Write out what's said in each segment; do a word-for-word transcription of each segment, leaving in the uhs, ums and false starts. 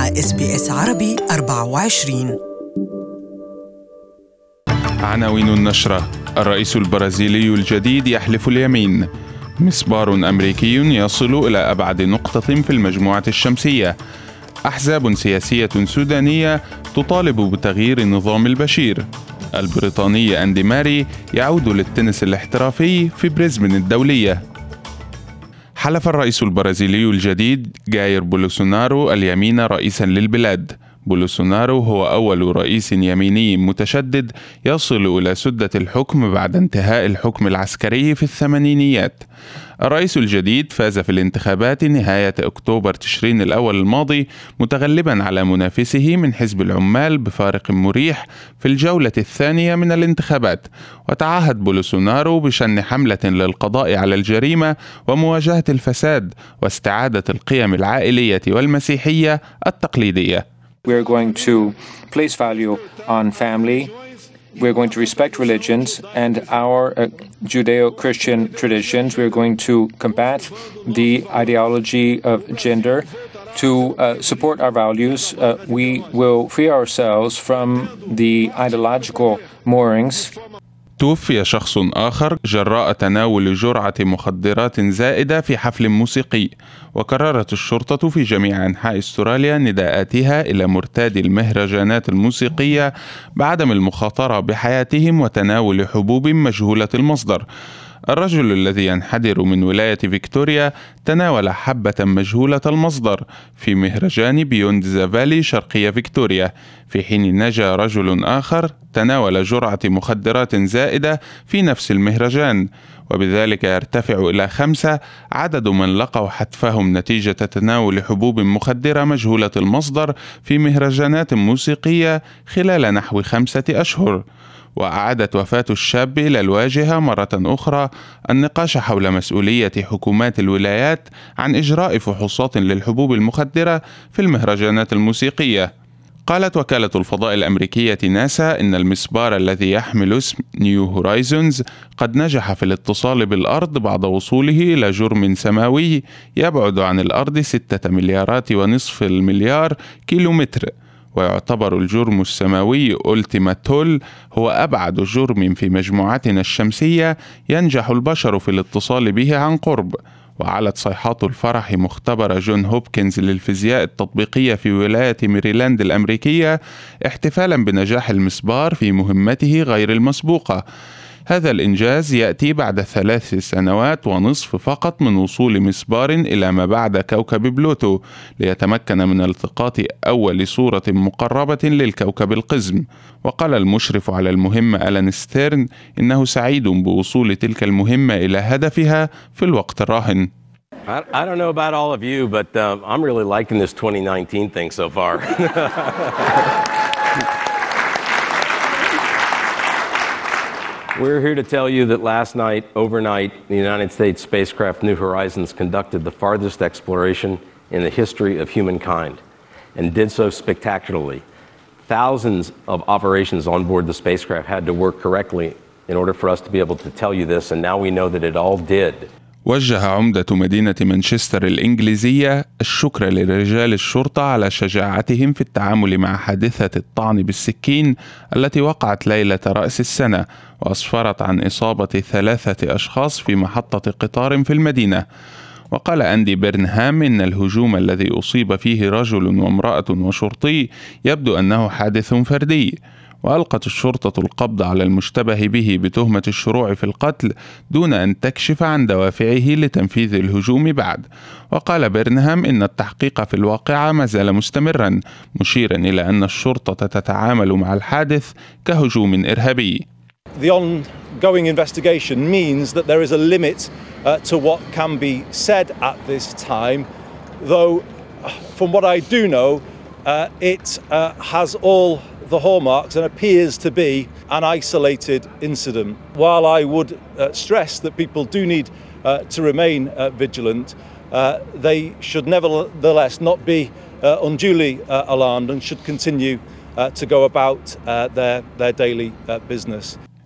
مع إس بي إس عربي أربعة وعشرين. عناوين النشرة: الرئيس البرازيلي الجديد يحلف اليمين. مسبار أمريكي يصل إلى أبعد نقطة في المجموعة الشمسية. أحزاب سياسية سودانية تطالب بتغيير نظام البشير. البريطاني أندي ماري يعود للتنس الاحترافي في بريسبن الدولية. حلف الرئيس البرازيلي الجديد جاير بولسونارو اليمين رئيسا للبلاد. بولسونارو هو أول رئيس يميني متشدد يصل إلى سدة الحكم بعد انتهاء الحكم العسكري في الثمانينيات. الرئيس الجديد فاز في الانتخابات نهاية أكتوبر تشرين الأول الماضي، متغلبا على منافسه من حزب العمال بفارق مريح في الجولة الثانية من الانتخابات. وتعهد بولسونارو بشن حملة للقضاء على الجريمة ومواجهة الفساد واستعادة القيم العائلية والمسيحية التقليدية. We are going to place value on family. We are going to respect religions and our uh, Judeo-Christian traditions. We are going to combat the ideology of gender. To uh, support our values, uh, we will free ourselves from the ideological moorings. توفي شخص آخر جراء تناول جرعة مخدرات زائدة في حفل موسيقي. وكررت الشرطة في جميع أنحاء أستراليا نداءاتها إلى مرتادي المهرجانات الموسيقية بعدم المخاطرة بحياتهم وتناول حبوب مجهولة المصدر. الرجل الذي ينحدر من ولاية فيكتوريا تناول حبة مجهولة المصدر في مهرجان بيوند ذا فالي شرقية فيكتوريا، في حين نجا رجل آخر تناول جرعة مخدرات زائدة في نفس المهرجان، وبذلك يرتفع إلى خمسة عدد من لقوا حتفهم نتيجة تناول حبوب مخدرة مجهولة المصدر في مهرجانات موسيقية خلال نحو خمسة أشهر. وأعادت وفاة الشاب إلى الواجهة مرة أخرى النقاش حول مسؤولية حكومات الولايات عن إجراء فحوصات للحبوب المخدرة في المهرجانات الموسيقية. قالت وكالة الفضاء الأمريكية ناسا إن المسبار الذي يحمل اسم نيو هورايزونز قد نجح في الاتصال بالأرض بعد وصوله إلى جرم سماوي يبعد عن الأرض ستة مليارات ونصف المليار كيلومتر. ويعتبر الجرم السماوي أولتيما تول هو أبعد جرم في مجموعتنا الشمسية ينجح البشر في الاتصال به عن قرب. وعلت صيحات الفرح مختبر جون هوبكنز للفيزياء التطبيقية في ولاية ميريلاند الأمريكية احتفالا بنجاح المسبار في مهمته غير المسبوقة. هذا الإنجاز يأتي بعد ثلاث سنوات ونصف فقط من وصول مسبار إلى ما بعد كوكب بلوتو ليتمكن من التقاط أول صورة مقربة للكوكب القزم. وقال المشرف على المهمة ألان ستيرن إنه سعيد بوصول تلك المهمة إلى هدفها في الوقت الراهن. I don't know about all of you, but uh, I'm really liking this twenty nineteen thing so far. We're here to tell you that last night, overnight, the United States spacecraft New Horizons conducted the farthest exploration in the history of humankind and did so spectacularly. Thousands of operations on board the spacecraft had to work correctly in order for us to be able to tell you this, and now we know that it all did. وجه عمدة مدينة مانشستر الإنجليزية الشكر لرجال الشرطة على شجاعتهم في التعامل مع حادثة الطعن بالسكين التي وقعت ليلة رأس السنة وأسفرت عن إصابة ثلاثة أشخاص في محطة قطار في المدينة. وقال أندي بيرنهام إن الهجوم الذي أصيب فيه رجل وامرأة وشرطي يبدو أنه حادث فردي. وألقت الشرطة القبض على المشتبه به بتهمة الشروع في القتل دون أن تكشف عن دوافعه لتنفيذ الهجوم بعد. وقال بيرنهام إن التحقيق في الواقعة ما زال مستمرا، مشيرا إلى أن الشرطة تتعامل مع الحادث كهجوم إرهابي. The ongoing investigation means that there is a limit uh, to what can be said at this time, though from what I do know, uh, it uh, has all the hallmarks and appears to be an isolated incident. While I would uh, stress that people do need uh, to remain uh, vigilant, uh, they should nevertheless not be uh, unduly uh, alarmed and should continue uh, to go about uh, their, their daily uh, business.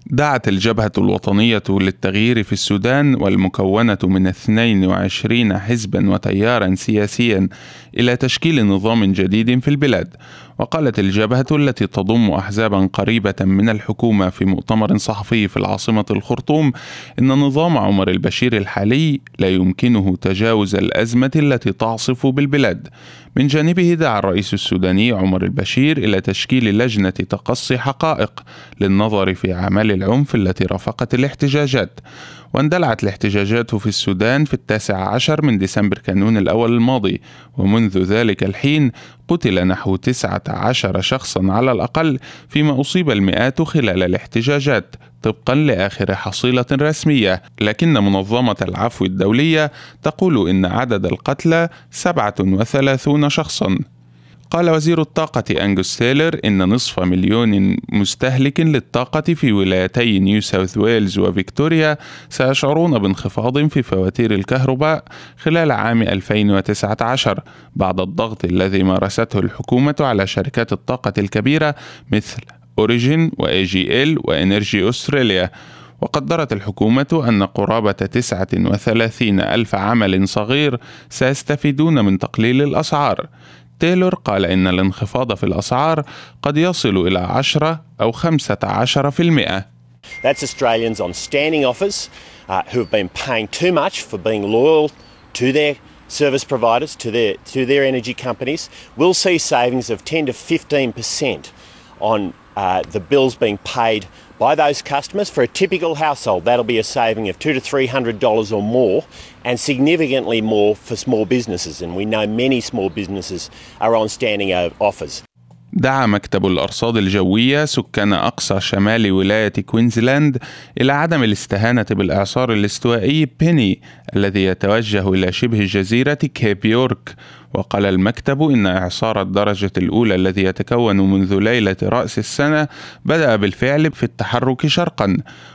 دعت الجبهة الوطنية للتغيير في السودان والمكونة من اثنين وعشرين حزبا وتيارا سياسيا إلى تشكيل نظام جديد في البلاد. وقالت الجبهة التي تضم أحزابا قريبة من الحكومة في مؤتمر صحفي في العاصمة الخرطوم إن نظام عمر البشير الحالي لا يمكنه تجاوز الأزمة التي تعصف بالبلاد. من جانبه دعا الرئيس السوداني عمر البشير إلى تشكيل لجنة تقصي حقائق للنظر في أعمال العنف التي رافقت الاحتجاجات. واندلعت الاحتجاجات في السودان في التاسع عشر من ديسمبر كانون الأول الماضي، ومنذ ذلك الحين قتل نحو تسعة عشر شخصا على الأقل، فيما أصيب المئات خلال الاحتجاجات طبقا لآخر حصيلة رسمية. لكن منظمة العفو الدولية تقول إن عدد القتلى سبعة وثلاثين شخصا. قال وزير الطاقة أنجوس تايلر إن نصف مليون مستهلك للطاقة في ولايتي نيو ساوث ويلز وفيكتوريا سيشعرون بانخفاض في فواتير الكهرباء خلال عام ألفين وتسعة عشر بعد الضغط الذي مارسته الحكومة على شركات الطاقة الكبيرة مثل أوريجين وإي جي إل وإنرجي أستراليا. وقدرت الحكومة أن قرابة تسعة وثلاثين ألف عمل صغير سيستفيدون من تقليل الأسعار. تايلور قال إن الانخفاض في الأسعار قد يصل إلى عشرة أو خمسة عشر بالمئة. That's Australians on standing offers uh, who have been paying too much for being loyal to their service providers, to their to their energy companies. We'll see savings of ten to fifteen percent on uh, the bills being paid by those customers. For a typical household, that'll be a saving of two to three hundred dollars or more, and significantly more for small businesses. And we know many small businesses are on standing offers. دعا مكتب الأرصاد الجوية سكان أقصى شمال ولاية كوينزلاند إلى عدم الاستهانة بالإعصار الاستوائي بيني الذي يتوجه إلى شبه جزيرة كيب يورك. وقال المكتب إن إعصار الدرجة الأولى الذي يتكون منذ ليلة رأس السنة بدأ بالفعل في التحرك شرقا،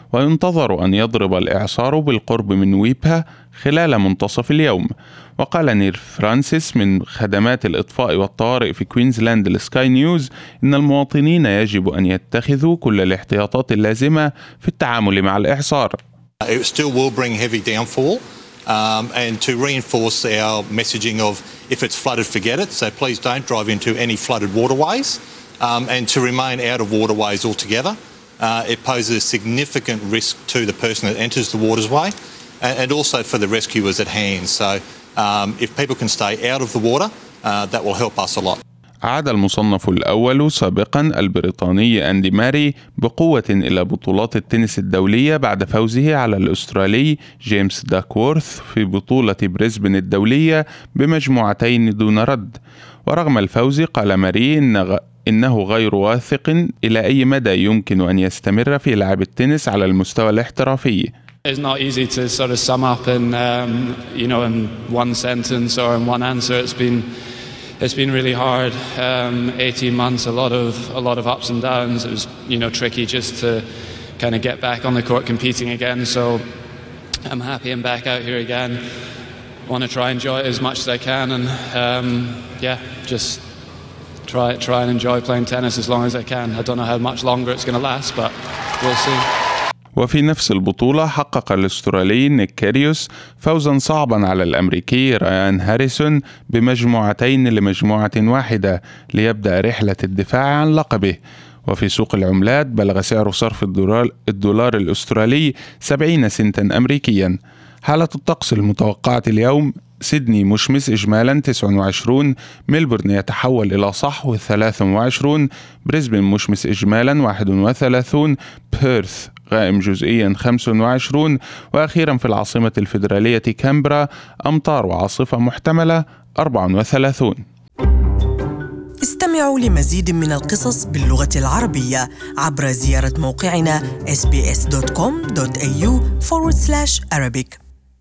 وينتظر أن يضرب الإعصار بالقرب من ويبها خلال منتصف اليوم. وقال نيل فرانسيس من خدمات الإطفاء والطوارئ في كوينزلاند لسكاي نيوز إن المواطنين يجب أن يتخذوا كل الاحتياطات اللازمة في التعامل مع الإعصار. It still will bring heavy downfall. Um, and to reinforce our messaging of if it's flooded, forget it. So please don't drive into any flooded waterways, um, and to remain out of waterways altogether. Uh, it poses a significant risk to the person that enters the waterway, and, and also for the rescuers at hand. So um, if people can stay out of the water, uh, that will help us a lot. عاد المصنف الأول سابقا البريطاني أندي ماري بقوة إلى بطولات التنس الدولية بعد فوزه على الأسترالي جيمس داكورث في بطولة بريسبن الدولية بمجموعتين دون رد. ورغم الفوز قال ماري إن إنه غير واثق إلى أي مدى يمكن أن يستمر في لعب التنس على المستوى الاحترافي. It's not easy to sort of sum up in um, you know in one sentence or in one answer. It's been It's been really hard. Um, eighteen months, a lot of a lot of ups and downs. It was, you know, tricky just to kind of get back on the court competing again. So I'm happy I'm back out here again. Want to try and enjoy it as much as I can, and um, yeah, just try try and enjoy playing tennis as long as I can. I don't know how much longer it's going to last, but we'll see. وفي نفس البطولة حقق الأسترالي نيك كيريوس فوزا صعبا على الأمريكي رايان هاريسون بمجموعتين لمجموعة واحدة ليبدأ رحلة الدفاع عن لقبه. وفي سوق العملات بلغ سعر صرف الدولار, الدولار الأسترالي سبعين سنتا أمريكيا. حالة الطقس المتوقعة اليوم: سيدني مشمس إجمالا تسعة وعشرين، ملبورن يتحول إلى صحو ثلاثة وعشرين، بريسبن مشمس إجمالا واحد وثلاثين، بيرث غائم جزئيا خمسة وعشرين، وأخيرا في العاصمة الفيدرالية كامبرا أمطار وعاصفة محتملة أربعة وثلاثين. استمعوا لمزيد من القصص باللغة العربية عبر زيارة موقعنا إس بي إس دوت كوم دوت إيه يو فورورد سلاش أرابيك.